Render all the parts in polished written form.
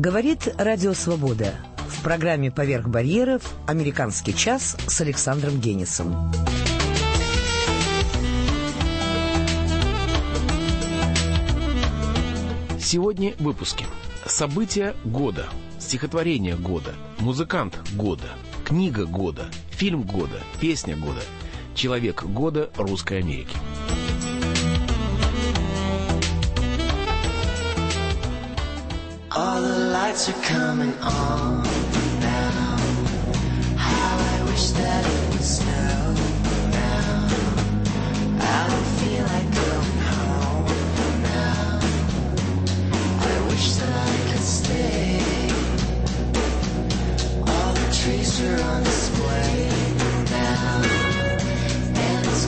Говорит Радио Свобода. В программе «Поверх барьеров» «Американский час» с Александром Генисом. Сегодня в выпуске. События года, стихотворение года, музыкант года, книга года, фильм года, песня года, человек года Русской Америки. All the lights are coming on now. How I wish that it would snow now. I don't feel like going home now. I wish that I could stay. All the trees are on display now. And it's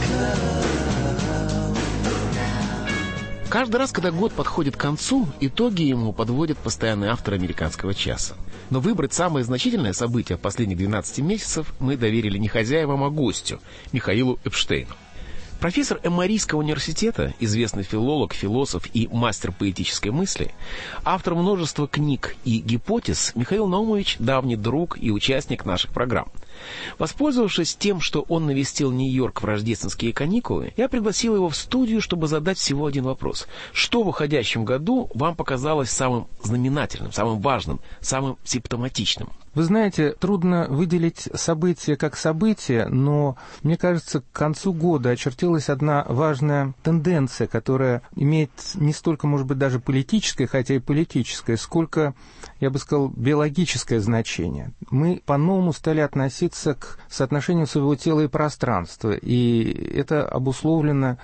cold now. Каждый раз, когда год подходит к концу, итоги ему подводит постоянный автор «Американского часа». Но выбрать самое значительное событие последних 12 месяцев мы доверили не хозяевам, а гостю, Михаилу Эпштейну. Профессор Эморийского университета, известный филолог, философ и мастер поэтической мысли, автор множества книг и гипотез, Михаил Наумович – давний друг и участник наших программ. Воспользовавшись тем, что он навестил Нью-Йорк в рождественские каникулы, я пригласил его в студию, чтобы задать всего один вопрос. Что в уходящем году вам показалось самым знаменательным, самым важным, самым симптоматичным? Вы знаете, трудно выделить событие как событие, но, мне кажется, к концу года очертилась одна важная тенденция, которая имеет не столько, может быть, даже политическое, хотя и политическое, сколько, я бы сказал, биологическое значение. Мы по-новому стали относиться к соотношению своего тела и пространства, и это обусловлено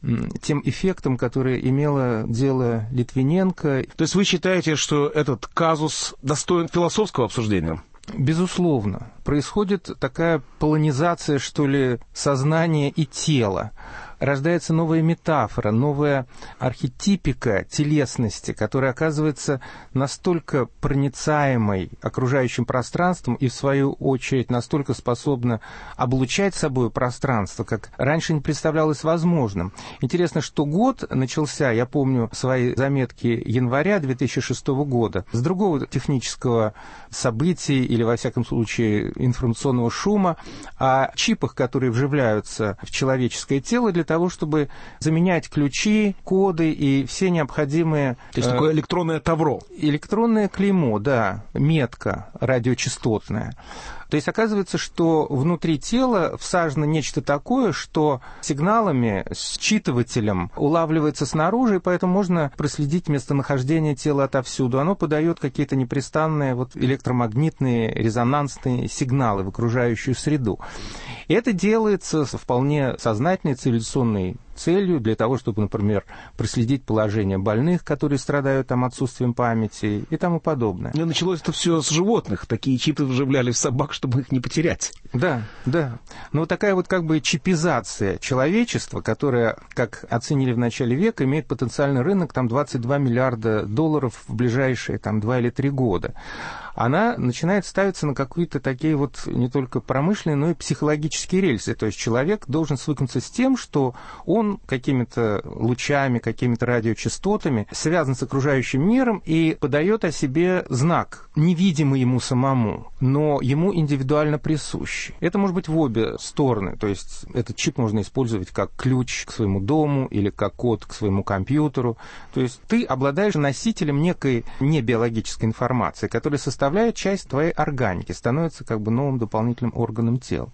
тем эффектом, который имело дело Литвиненко. То есть вы считаете, что этот казус достоин философского обсуждения? Безусловно. Происходит такая полонизация, что ли, сознания и тела. Рождается новая метафора, новая архетипика телесности, которая оказывается настолько проницаемой окружающим пространством и, в свою очередь, настолько способна облучать собой пространство, как раньше не представлялось возможным. Интересно, что год начался, я помню свои заметки января 2006 года, с другого технического события или, во всяком случае, информационного шума о чипах, которые вживляются в человеческое тело для того, чтобы заменять ключи, коды и все необходимые... То есть такое электронное тавро. Электронное клеймо, да, метка радиочастотная. То есть оказывается, что внутри тела всажено нечто такое, что сигналами, считывателем улавливается снаружи, и поэтому можно проследить местонахождение тела отовсюду. Оно подает какие-то непрестанные электромагнитные резонансные сигналы в окружающую среду. И это делается с вполне сознательной цивилизационной целью для того, чтобы, например, проследить положение больных, которые страдают отсутствием памяти и тому подобное. Но началось это все с животных. Такие чипы вживляли в собак, чтобы их не потерять. Да, да. Но вот такая чипизация человечества, которая, как оценили в начале века, имеет потенциальный рынок 22 миллиарда долларов в ближайшие 2 или 3 года. Она начинает ставиться на какие-то такие не только промышленные, но и психологические рельсы. То есть человек должен свыкнуться с тем, что он какими-то лучами, какими-то радиочастотами связан с окружающим миром и подает о себе знак, невидимый ему самому, но ему индивидуально присущий. Это может быть в обе стороны. То есть этот чип можно использовать как ключ к своему дому или как код к своему компьютеру. То есть ты обладаешь носителем некой небиологической информации, которая составляет часть твоей органики, становится новым дополнительным органом тела.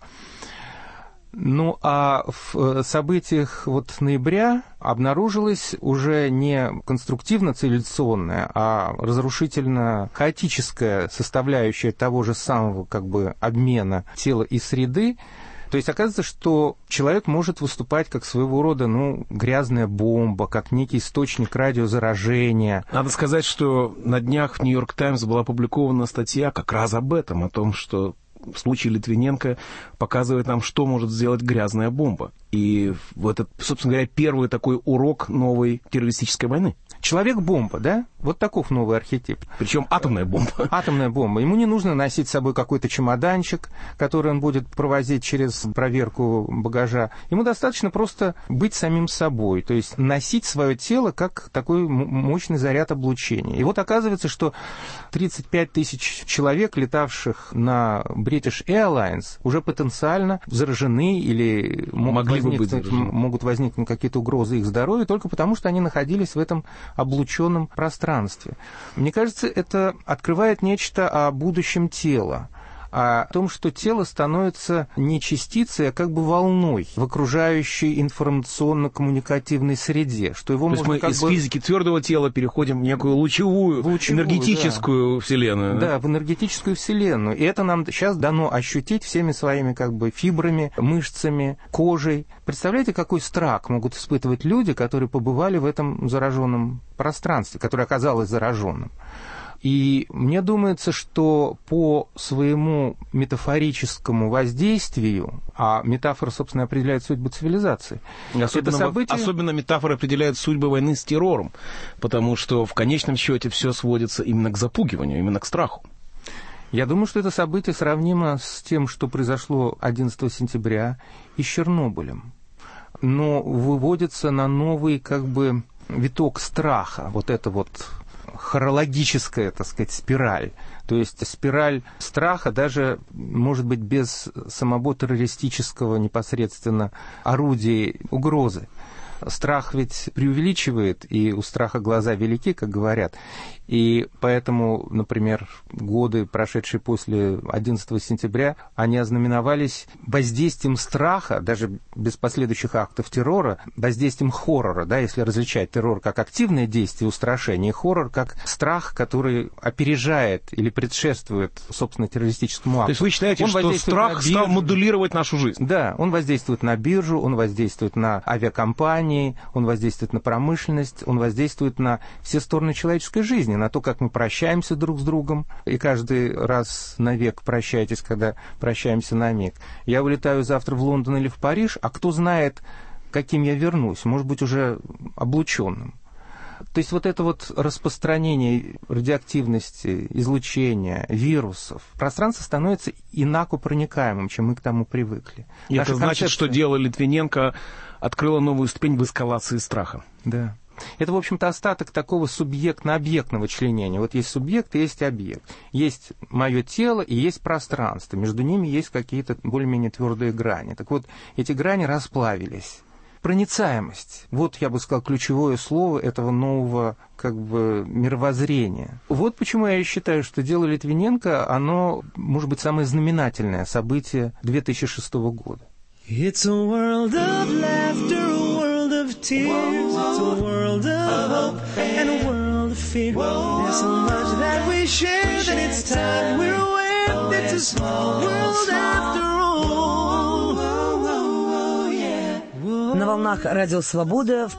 Ну, а в событиях ноября обнаружилась уже не конструктивно-цивилизационная, а разрушительно-хаотическая составляющая того же самого обмена тела и среды. То есть оказывается, что человек может выступать как своего рода, грязная бомба, как некий источник радиозаражения. Надо сказать, что на днях в «Нью-Йорк Таймс» была опубликована статья как раз об этом, о том, что в случае Литвиненко показывает нам, что может сделать грязная бомба. И это, собственно говоря, первый такой урок новой террористической войны. Человек-бомба, да? Вот таков новый архетип. Причем атомная бомба. Атомная бомба. Ему не нужно носить с собой какой-то чемоданчик, который он будет провозить через проверку багажа. Ему достаточно просто быть самим собой, то есть носить свое тело как такой мощный заряд облучения. И вот оказывается, что 35 тысяч человек, летавших на British Airlines, уже потенциально заражены или могут возникнуть какие-то угрозы их здоровью только потому, что они находились в этом облученном пространстве. Мне кажется, это открывает нечто о будущем тела, о том, что тело становится не частицей, а как бы волной в окружающей информационно-коммуникативной среде. Что его то есть мы из физики твердого тела переходим в некую лучевую энергетическую вселенную. Да, в энергетическую вселенную. И это нам сейчас дано ощутить всеми своими как бы фибрами, мышцами, кожей. Представляете, какой страх могут испытывать люди, которые побывали в этом зараженном пространстве, которое оказалось зараженным. И мне думается, что по своему метафорическому воздействию, а метафора, собственно, определяет судьбу цивилизации, особенно метафора определяет судьбу войны с террором, потому что в конечном счете все сводится именно к запугиванию, именно к страху. Я думаю, что это событие сравнимо с тем, что произошло 11 сентября и с Чернобылем, но выводится на новый как бы виток страха, вот это вот хорологическая, так сказать, спираль. То есть спираль страха даже, может быть, без самого террористического непосредственно орудия угрозы. Страх ведь преувеличивает, и у страха глаза велики, как говорят. И поэтому, например, годы, прошедшие после 11 сентября, они ознаменовались воздействием страха, даже без последующих актов террора, воздействием хоррора, да, если различать террор как активное действие устрашения, и хоррор как страх, который опережает или предшествует, собственно, террористическому акту. То есть вы считаете, что страх стал модулировать нашу жизнь? Да, он воздействует на биржу, он воздействует на авиакомпании, он воздействует на промышленность, он воздействует на все стороны человеческой жизни, на то, как мы прощаемся друг с другом, и каждый раз навек прощаетесь, когда прощаемся на миг. Я улетаю завтра в Лондон или в Париж, а кто знает, каким я вернусь, может быть, уже облученным. То есть вот это вот распространение радиоактивности, излучения, вирусов, пространство становится инакопроникаемым, чем мы к тому привыкли. И это значит, что дело Литвиненко открыло новую ступень в эскалации страха. Да. Это, в общем-то, остаток такого субъектно-объектного членения. Вот есть субъект и есть объект. Есть мое тело и есть пространство. Между ними есть какие-то более-менее твердые грани. Так вот, эти грани расплавились. Проницаемость. Вот, я бы сказал, ключевое слово этого нового как бы мировоззрения. Вот почему я считаю, что дело Литвиненко, оно, может быть, самое знаменательное событие 2006 года. It's a world of laughter, a world of tears, it's a world of hope and a world of fear. There's so much that we share that it's time we're aware it's a small world after all. На волнах Радио Свобода